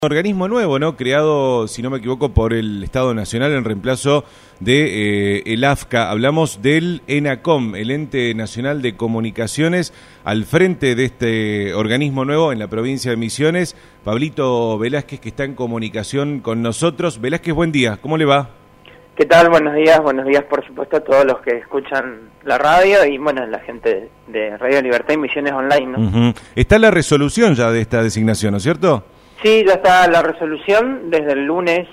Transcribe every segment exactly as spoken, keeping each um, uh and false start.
Organismo nuevo, ¿no? Creado, si no me equivoco, por el Estado Nacional en reemplazo de eh, el A F C A. Hablamos del ENACOM, el Ente Nacional de Comunicaciones, al frente de este organismo nuevo en la provincia de Misiones. Pablito Velázquez, que está en comunicación con nosotros. Velázquez, buen día, ¿cómo le va? ¿Qué tal? Buenos días, buenos días por supuesto a todos los que escuchan la radio y bueno, la gente de Radio Libertad y Misiones Online, ¿no? Uh-huh. Está la resolución ya de esta designación, ¿no es cierto? Sí, ya está la resolución. Desde el lunes,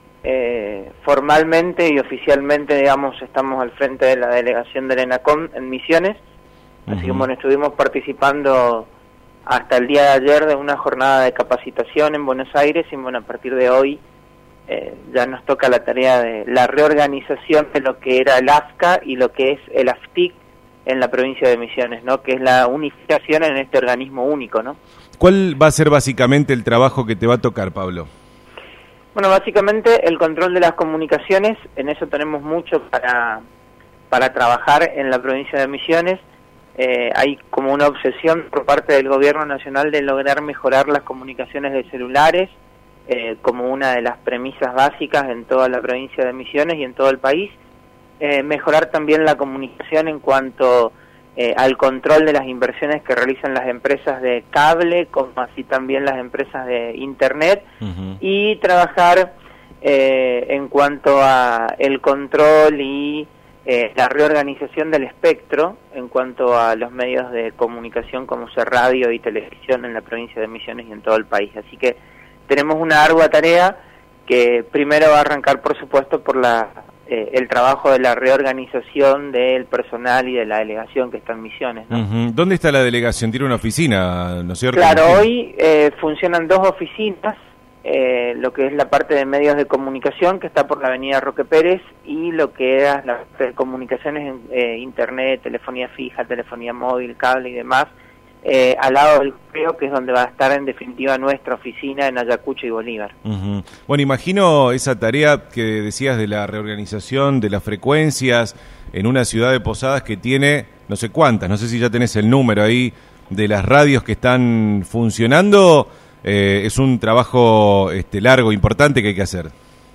eh, formalmente y oficialmente, digamos, estamos al frente de la delegación del ENACOM en Misiones. Uh-huh. Así que bueno, estuvimos participando hasta el día de ayer de una jornada de capacitación en Buenos Aires y bueno, a partir de hoy eh, ya nos toca la tarea de la reorganización de lo que era el A F C A y lo que es el A F T I C en la provincia de Misiones, ¿no? Que es la unificación en este organismo único, ¿no? ¿Cuál va a ser básicamente el trabajo que te va a tocar, Pablo? Bueno, básicamente el control de las comunicaciones. En eso tenemos mucho para, para trabajar en la provincia de Misiones. Eh, hay como una obsesión por parte del gobierno nacional de lograr mejorar las comunicaciones de celulares, eh, como una de las premisas básicas en toda la provincia de Misiones y en todo el país. Eh, mejorar también la comunicación en cuanto eh, al control de las inversiones que realizan las empresas de cable, como así también las empresas de internet, uh-huh. y trabajar eh, en cuanto a el control y eh, la reorganización del espectro en cuanto a los medios de comunicación como ser radio y televisión en la provincia de Misiones y en todo el país. Así que tenemos una ardua tarea que primero va a arrancar, por supuesto, por la Eh, el trabajo de la reorganización del personal y de la delegación que está en Misiones, ¿no? Uh-huh. ¿Dónde está la delegación? Tiene una oficina, ¿no es cierto? Claro, hoy eh, funcionan dos oficinas, eh, lo que es la parte de medios de comunicación, que está por la avenida Roque Pérez, y lo que es la parte de comunicaciones en eh, internet, telefonía fija, telefonía móvil, cable y demás, Eh, al lado del correo, que es donde va a estar en definitiva nuestra oficina en Ayacucho y Bolívar. Uh-huh. Bueno, imagino esa tarea que decías de la reorganización de las frecuencias en una ciudad de Posadas que tiene no sé cuántas, no sé si ya tenés el número ahí de las radios que están funcionando. Eh, es un trabajo este, largo, importante que hay que hacer.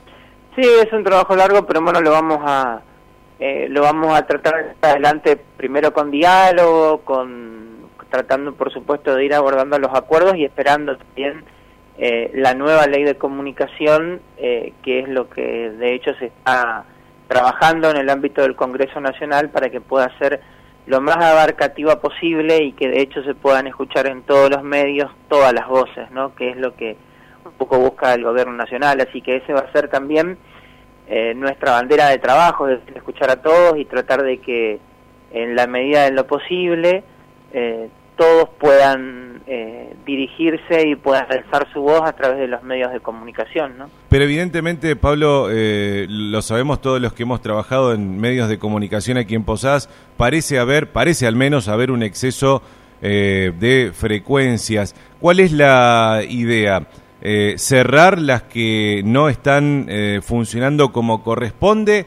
Sí, es un trabajo largo, pero bueno, lo vamos a eh, lo vamos a tratar adelante primero con diálogo, con tratando por supuesto de ir abordando los acuerdos y esperando también eh, la nueva ley de comunicación, eh, que es lo que de hecho se está trabajando en el ámbito del Congreso Nacional para que pueda ser lo más abarcativa posible y que de hecho se puedan escuchar en todos los medios todas las voces, ¿no? Que es lo que un poco busca el Gobierno Nacional. Así que ese va a ser también eh, nuestra bandera de trabajo, de escuchar a todos y tratar de que en la medida de lo posible Eh, todos puedan eh, dirigirse y puedan alzar su voz a través de los medios de comunicación, ¿no? Pero evidentemente, Pablo, eh, lo sabemos todos los que hemos trabajado en medios de comunicación aquí en Posadas, parece haber, parece al menos haber un exceso eh, de frecuencias. ¿Cuál es la idea? Eh, ¿Cerrar las que no están eh, funcionando como corresponde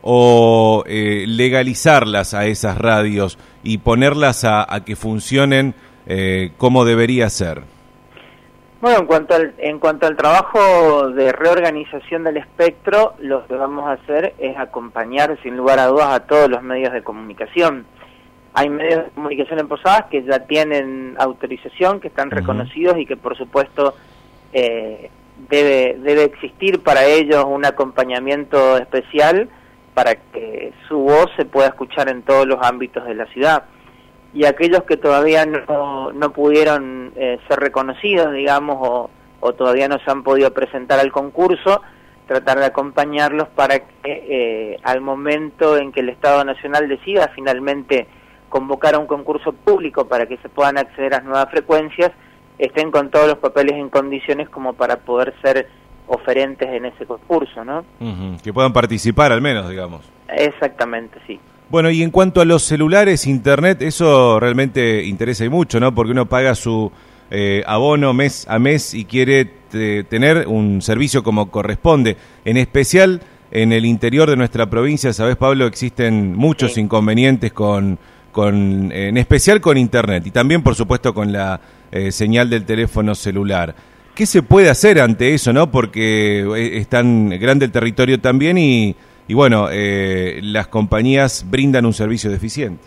o eh, legalizarlas a esas radios y ponerlas a, a que funcionen eh, como debería ser? Bueno, en cuanto al, en cuanto al trabajo de reorganización del espectro, lo que vamos a hacer es acompañar sin lugar a dudas a todos los medios de comunicación. Hay medios de comunicación en Posadas que ya tienen autorización, que están uh-huh. reconocidos y que por supuesto eh, debe, debe existir para ellos un acompañamiento especial para que su voz se pueda escuchar en todos los ámbitos de la ciudad. Y aquellos que todavía no, no pudieron eh, ser reconocidos, digamos, o, o todavía no se han podido presentar al concurso, tratar de acompañarlos para que eh, al momento en que el Estado Nacional decida finalmente convocar a un concurso público para que se puedan acceder a nuevas frecuencias, estén con todos los papeles en condiciones como para poder ser oferentes en ese concurso, ¿no? Uh-huh. Que puedan participar al menos, digamos. Exactamente, sí. Bueno, y en cuanto a los celulares, internet, eso realmente interesa y mucho, ¿no? Porque uno paga su eh, abono mes a mes y quiere te, tener un servicio como corresponde. En especial en el interior de nuestra provincia, ¿sabés, Pablo? Existen muchos sí. inconvenientes con, con, en especial con internet y también, por supuesto, con la eh, señal del teléfono celular. ¿Qué se puede hacer ante eso, no? Porque es tan grande el territorio también y, y bueno, eh, las compañías brindan un servicio deficiente.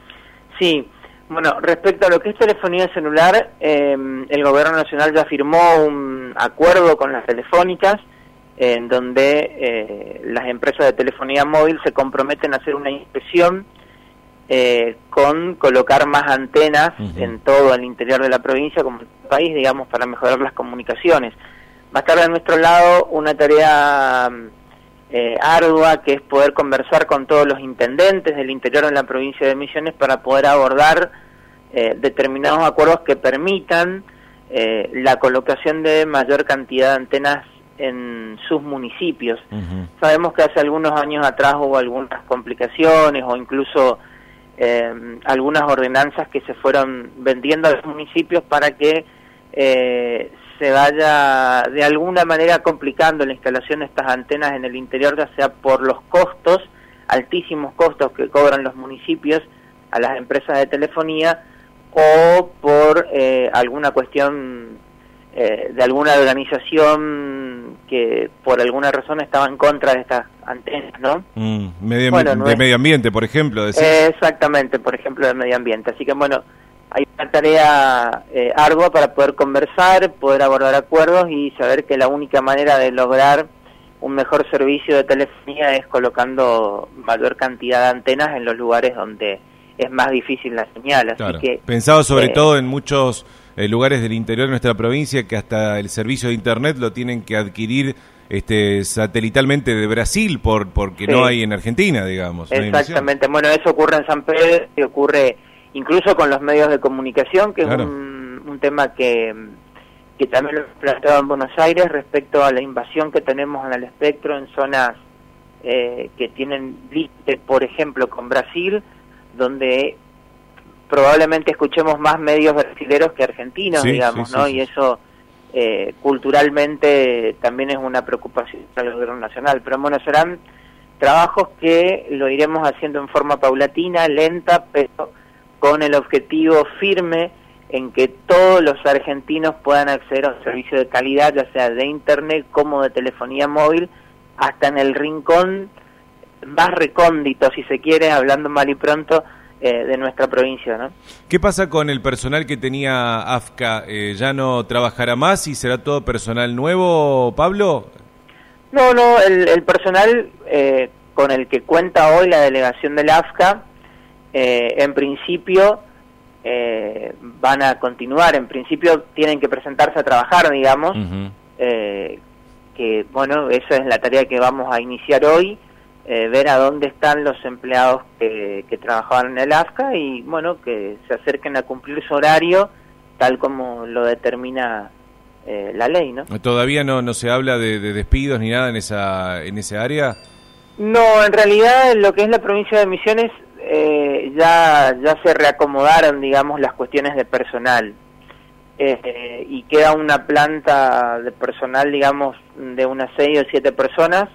Sí, bueno, respecto a lo que es telefonía celular, eh, el Gobierno Nacional ya firmó un acuerdo con las telefónicas en donde eh, las empresas de telefonía móvil se comprometen a hacer una inspección eh, con colocar más antenas uh-huh. en todo el interior de la provincia como en el país, digamos, para mejorar las comunicaciones. Va a estar de nuestro lado una tarea eh, ardua, que es poder conversar con todos los intendentes del interior de la provincia de Misiones para poder abordar eh, determinados acuerdos que permitan eh, la colocación de mayor cantidad de antenas en sus municipios. Uh-huh. Sabemos que hace algunos años atrás hubo algunas complicaciones o incluso eh, algunas ordenanzas que se fueron vendiendo a los municipios para que eh, se vaya de alguna manera complicando la instalación de estas antenas en el interior, ya sea por los costos, altísimos costos que cobran los municipios a las empresas de telefonía, o por eh, alguna cuestión eh, de alguna organización que por alguna razón estaba en contra de estas antenas, ¿no? Mm, medio, bueno, no de es, medio ambiente, por ejemplo. ¿Decís? Eh, exactamente, por ejemplo, de medio ambiente. Así que, bueno, hay una tarea eh, ardua para poder conversar, poder abordar acuerdos y saber que la única manera de lograr un mejor servicio de telefonía es colocando mayor cantidad de antenas en los lugares donde es más difícil la señal. Así claro. que Pensado sobre eh, todo en muchos eh, lugares del interior de nuestra provincia que hasta el servicio de internet lo tienen que adquirir este satelitalmente de Brasil por porque sí. no hay en Argentina, digamos. Exactamente. Bueno, eso ocurre en San Pedro y ocurre incluso con los medios de comunicación, que claro. es un, un tema que, que también lo he planteado en Buenos Aires respecto a la invasión que tenemos en el espectro en zonas eh, que tienen límite, por ejemplo, con Brasil, donde probablemente escuchemos más medios brasileros que argentinos, sí, digamos, sí, ¿no? Sí, sí. Y eso eh, culturalmente también es una preocupación para el gobierno nacional. Pero bueno, serán trabajos que lo iremos haciendo en forma paulatina, lenta, pero con el objetivo firme en que todos los argentinos puedan acceder a un servicio de calidad, ya sea de internet como de telefonía móvil, hasta en el rincón más recóndito, si se quiere, hablando mal y pronto, eh, de nuestra provincia, ¿no? ¿Qué pasa con el personal que tenía A F C A? Eh, ¿Ya no trabajará más y será todo personal nuevo, Pablo? No, no, el, el personal eh, con el que cuenta hoy la delegación de la A F C A, eh, en principio eh, van a continuar, en principio tienen que presentarse a trabajar, digamos, uh-huh. eh, que bueno, esa es la tarea que vamos a iniciar hoy, eh, ver a dónde están los empleados que, que trabajaban en el A F C A y bueno, que se acerquen a cumplir su horario tal como lo determina eh, la ley, ¿no? ¿Todavía no, no se habla de, de despidos ni nada en esa, en ese área? No, en realidad en lo que es la provincia de Misiones eh, ya, ya se reacomodaron, digamos, las cuestiones de personal. Eh, y queda una planta de personal, digamos, de unas seis o siete personas,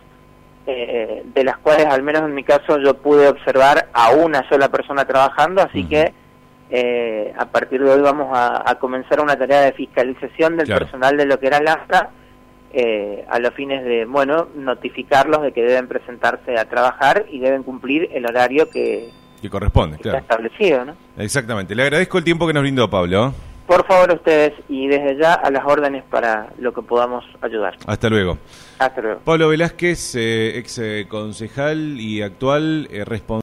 eh, de las cuales, al menos en mi caso, yo pude observar a una sola persona trabajando, así uh-huh. que eh, a partir de hoy vamos a, a comenzar una tarea de fiscalización del claro. personal de lo que era la A F C A, eh, a los fines de, bueno, notificarlos de que deben presentarse a trabajar y deben cumplir el horario que, que corresponde, que claro. está establecido, ¿no? Exactamente. Le agradezco el tiempo que nos brindó, Pablo. Por favor, ustedes, y desde ya a las órdenes para lo que podamos ayudar. Hasta luego. Hasta luego. Pablo Velázquez, eh, ex eh, concejal y actual eh, responsable.